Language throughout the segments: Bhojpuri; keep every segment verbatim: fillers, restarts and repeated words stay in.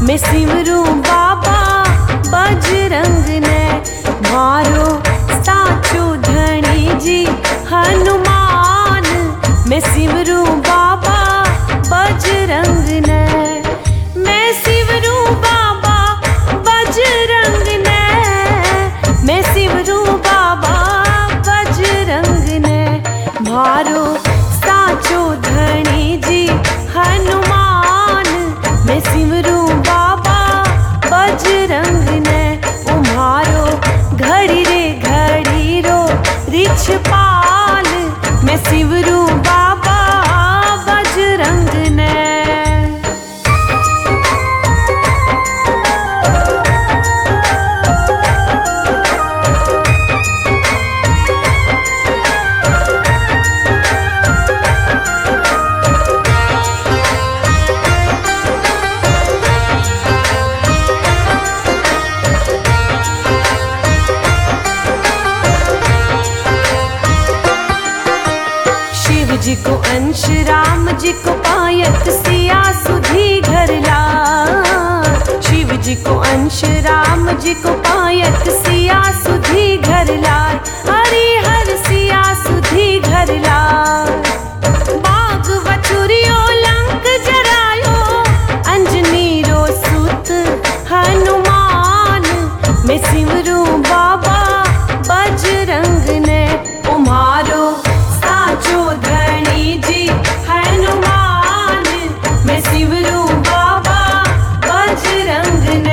मैं सिमरू बाबा बजरंग ने मारो साचो धनी जी हनुमान। मैं सिमरू बाबा बजरंग ने, मैं सिमरू बाबा बजरंग ने, मैं सिमरू बाबा बजरंग ने मारो साचो धनी जी हनुमान। मैं सिमरू बाबा बजरंग ने उम्हारो घड़ी रे घड़ी रो रिछपाल। मैं सिमरू बाबा बजरंग ने। जी को अंश राम जी को पायत सिया सुधी घर लाए। शिव जी को अंश राम जी को पायत सिया सुधी घर लाए। हरि हर सिया सुधी घर लाए। बाग वचुरियो लंक जरायो अंजनी रो सुत हनुमान। मैं सिमरू बाबा बजरंग ने उम्हारो साचो धनी जी हनुमान। मैं सिमरू बाबा बजरंग ने।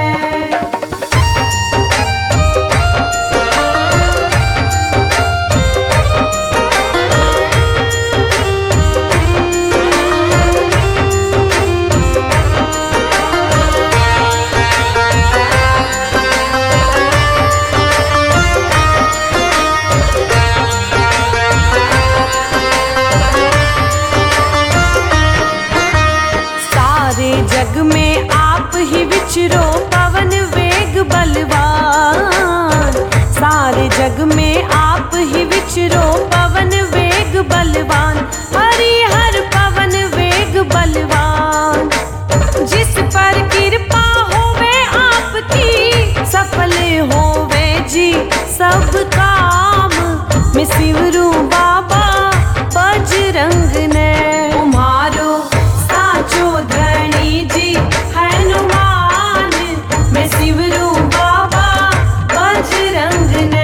जग में आप ही विचरो पवन वेग बलवान। सारे जग में आप ही विचरो पवन वेग बलवान। हरि हर पवन वेग बलवान। जिस पर कृपा होवे आपकी सफल होवे जी सब काम। मैं सिमरू बाबा बजरंग ने उम्हारो साचो धनी जी हनुमान। मैं सिमरू बाबा बजरंग ने।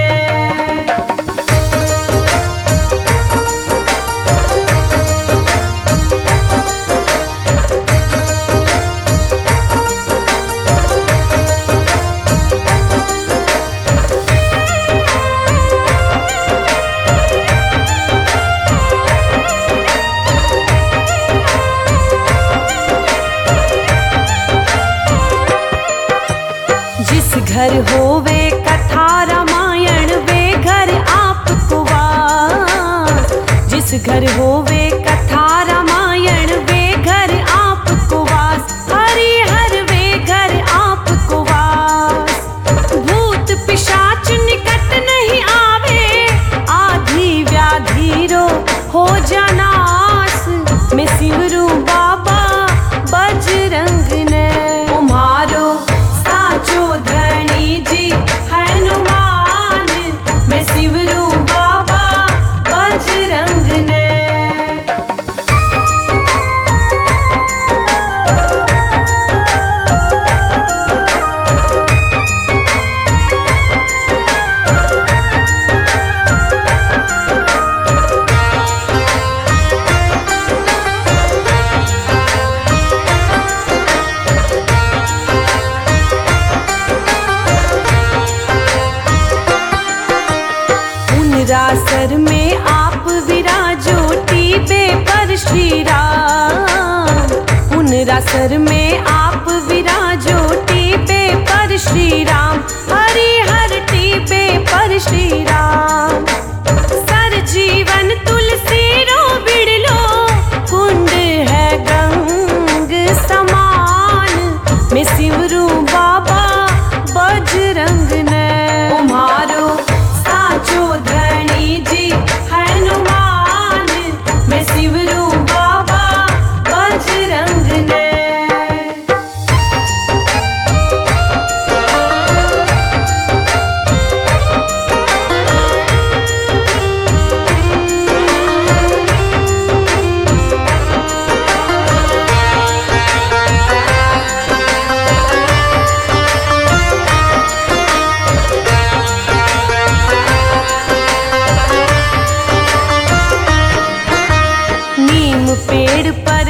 घर होवे कथा रामायण वे घर आपको वास। जिस घर होवे कथा रामायण वे घर आपको वास। हरि हर वे घर आपको वास। भूत पिशाच निकट नहीं आवे आधी व्याधि रो हो जानास। मैं सिमरू बाबा बजरंग ने उम्हारो साचो धनी जी हनुमान। मैं सिमरू बाबा बजरंग ने। रासर में आप विराजो टीबे पर श्री राम। उन रासर में आप विराजो टीबे पर श्री राम। हरि हर टीबे पर श्री राम। सर जीवन तुलसी रो बिड़लो कुंड है गंग समान। मैं सिमरू बाबा बजरंग ने उम्हारो साचो धनी जी हनुमान। मैं सिमरू बाबा बजरंग ने।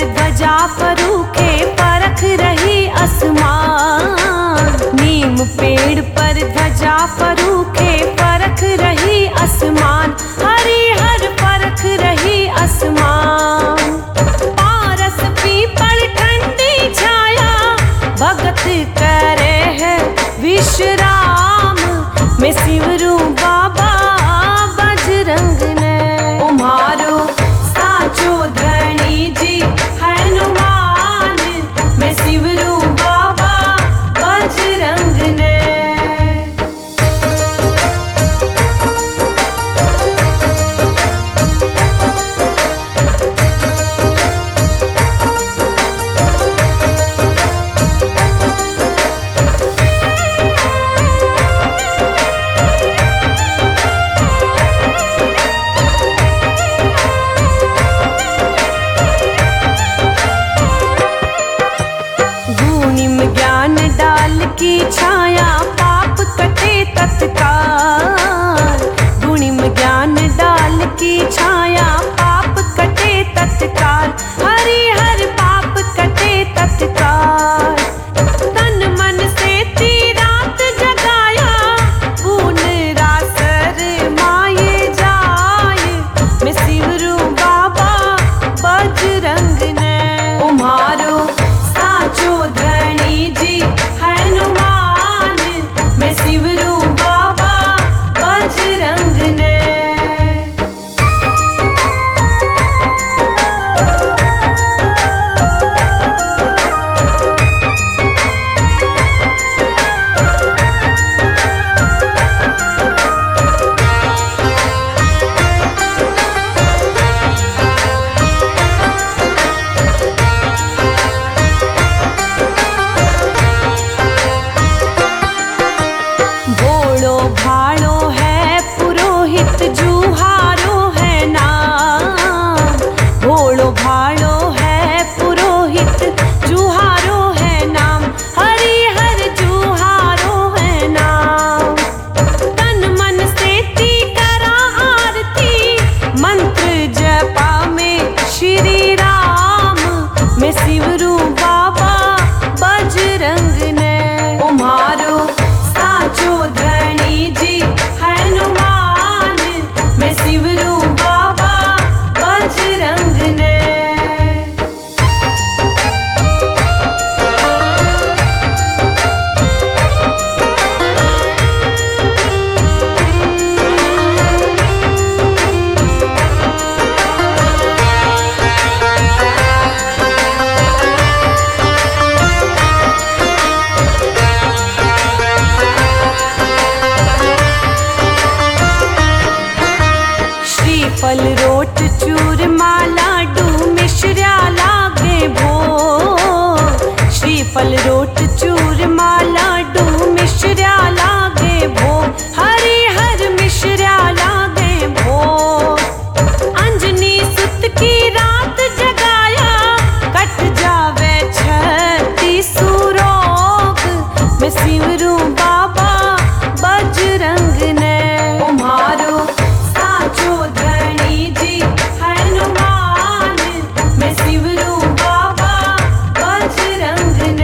ध्वजा फरूखे परख रही आसमान। नीम पेड़ पर ध्वजा फरूखे परख रही आसमान। हरी हर परख रही आसमान। पारस पीपल ठंडी छाया भगत करे है विश्राम। मैं सिवरू बाबा बजरंग ने उम्हारो साचो धनी जी हनुमान। मैं सिवरू बाबा बजरंग ने। ज्ञान डाल की छाया पाप कटे तत्काल। गुणिम ज्ञान डाल की छाया पाप कटे तत्काल। हरि हर पाप कटे तत्काल। तन मन से तीरात जगाया पून रासर माये जाय। मैं सिवरू बाबा बजरंग ने उम्हारो साचो धनी जी हनुमान। मैं सिवरू बाबा बजरंग ने। भोलो भालो है पुरोहित जुहारो है नाम। भोलो भालो है पुरोहित जुहारो है नाम। हरि हर जुहारो है नाम। तन मन से ती करा आरती मंत्र जपा में श्री राम। मैं सिवरू बाबा बजरंग ने उम्हारो साचो धनी जी हनुमान। मैं सिवरू बाबा बजरंग ने। फल रोट चूरमा लाडू मिश्रा लागे भो। श्रीफल रोट चूरमा लाडू मिश्रा लागे भो। हरि हर मिश्रा लागे भो। अंजनी सुत की रात जगाया कट जावे छत्तीस रोग। मैं सिवरू बाबा बजरंग ने उम्हारो साचो धनी जी हनुमान। मैं सिवरू बाबा बजरंग ने।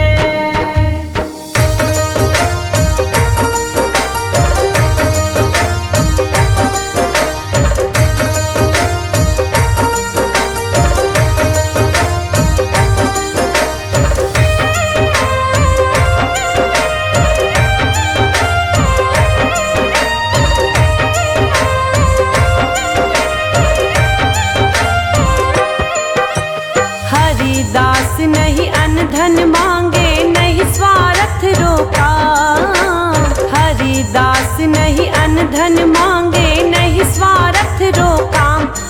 हरिदास नहीं अनधन मांगे नहीं स्वार्थ रोका। हरिदास नहीं अनधन मांगे नहीं स्वार्थ रोकाम।